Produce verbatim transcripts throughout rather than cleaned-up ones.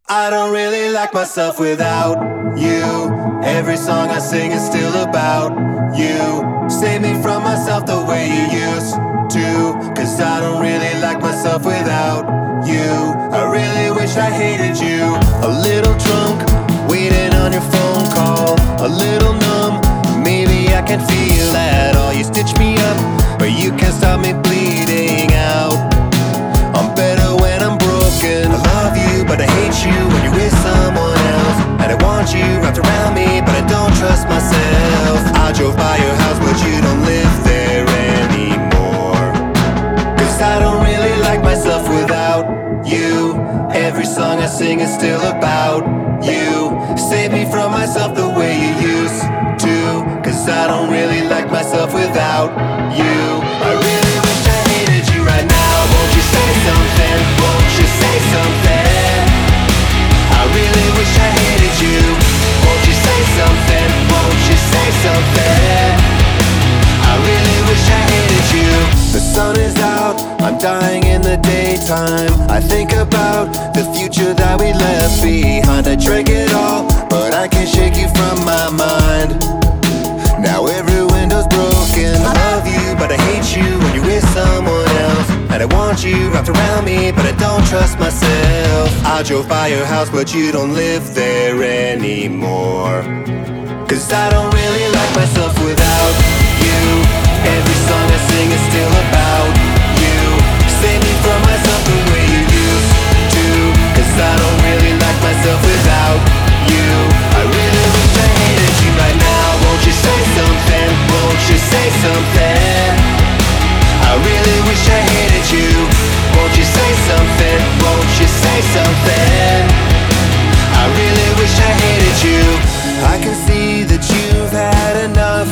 I don't really like myself without you. Every song I sing is still about you. Save me from myself the way you used to. Cause I don't really like myself without you. I really wish I hated you. A little drunk, waiting on your phone call. A little numb, maybe I can feel that all. You stitch me up, but you can't stop me bleeding out. I'm better when I'm broken. I love you, but I hate you when you're with someone else. And I want you wrapped around me, but I don't trust myself. I drove by your house, but you don't live there anymore. Cause I don't really like myself without you. Every song I sing is still about you. Save me from myself the way you used to. Cause I don't really like myself without you. I really wish I hated you right now. Won't you say something? Won't you say something? I really wish I hated you. Won't you say something? Won't you say something? I really wish I hated you. The sun is out, I'm dying in the daytime. I think about the future that we left behind. I drank it all, but I can't shake you from my mind. Now every window's broken. I love you, but I hate you when you're with someone else. And I want you wrapped around me, but I don't trust myself. I drove by your house, but you don't live there anymore. Cause I don't really like myself without you. Every song I sing is still about you. Save me from myself the way you used to. Cause I don't really like myself without you. I really wish I hated you right now. Won't you say something? Won't you say something? I really wish I hated you. Won't you say something? Won't you say something? I really wish I hated you. I can see that you've had enough.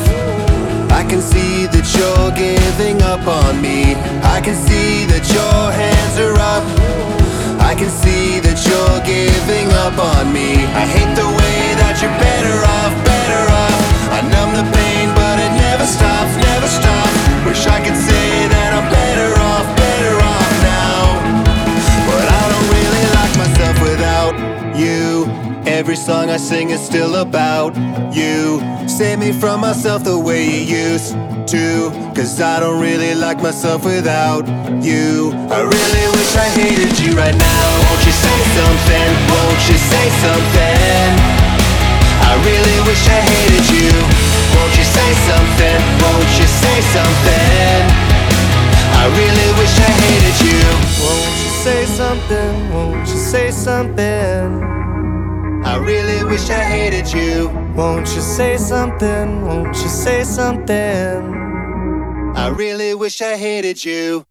I can see that you're giving up on me. I can see that your hands are up. I can see that you're giving up on me. I hate the way that you're better off, better off. I numb the pain, but it never stops, never stops. Wish I could say that I'm better off, better off now. But I don't really like myself without you. Every song I sing is still about you. Save me from myself the way you used to. Cause I don't really like myself without you. I really wish I hated you right now. Won't you say something? Won't you say something? I really wish I hated you. Won't you say something? Won't you say something? I really wish I hated you. Won't you say something? Won't you say something? I really wish I hated you. Won't you say something? Won't you say something? I really wish I hated you.